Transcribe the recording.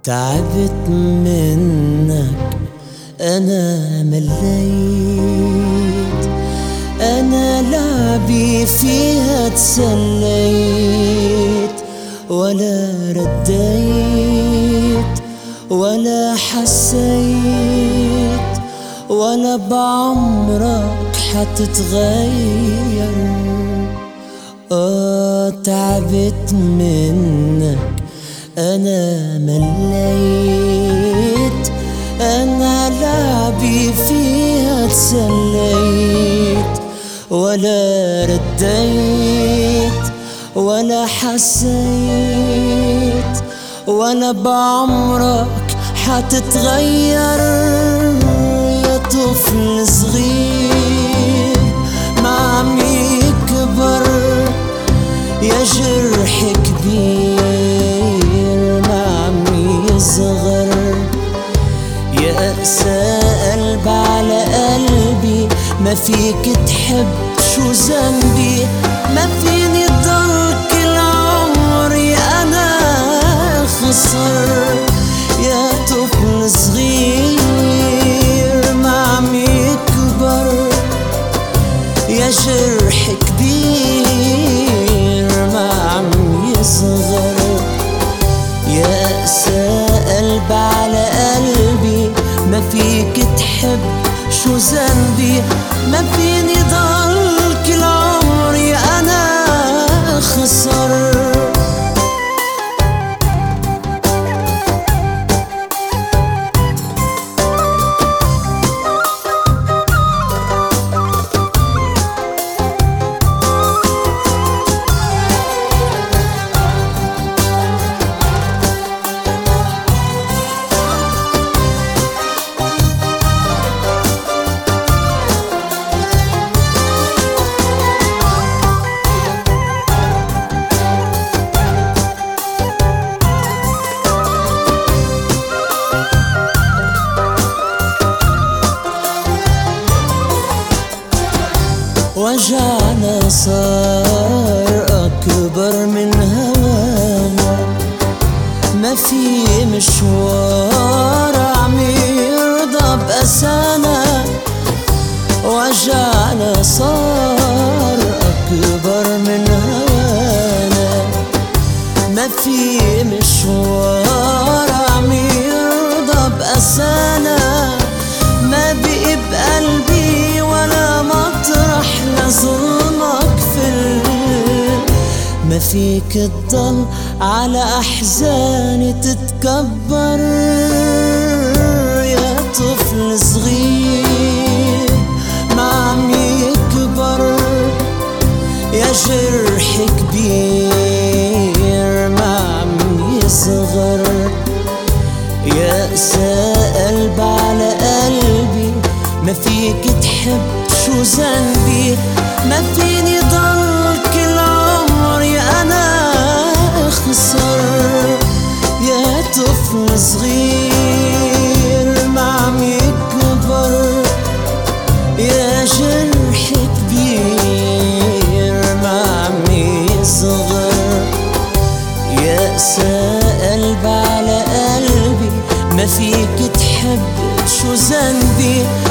تعبت منك، أنا مليت، أنا لعبي فيها تسليت، ولا رديت ولا حسيت، ولا بعمرك حتتغير. تعبت منك، أنا مليت، أنا لعبي فيها تسليت، ولا رديت ولا حسيت، ولا بعمرك حتتغير. يا طفل صغير ما عم يكبر، يا جرح كبير ما عم يصغر، يا أقسى قلب على قلبي، ما فيك تحب شو ذنبي، ما فيني ضل كل عمري أنا خسر. يا طفل صغير ما عم يكبر، يا جرح كبير ما عم يصغر، يا أقسى قلب على قلبي، ما فيك تحب شو ذنبي، ما فيني ضل كل عمري أنا خسر. وجعنا صار أكبر من هوانا، ما في مشوار عم يرضى بأسانا. وجعنا صار أكبر من هوانا، ما في مشوار عم يرضى بأسانا، ما بقي بقلبي ولا مطرح لظلمك ما فيك تضل على أحزاني تتكبر. يا طفل صغير ما عم يكبر، يا جرح كبير ما عم يصغر، يا أقسى قلب على قلبي، ما فيك تحب شو ذنبي، ما فيني ضل كل عمري أنا خسر. يا طفل صغير ما عم يكبر، يا جرح كبير ما عم يصغر، يا أقسى قلب على قلبي، ما فيك تحب شو ذنبي،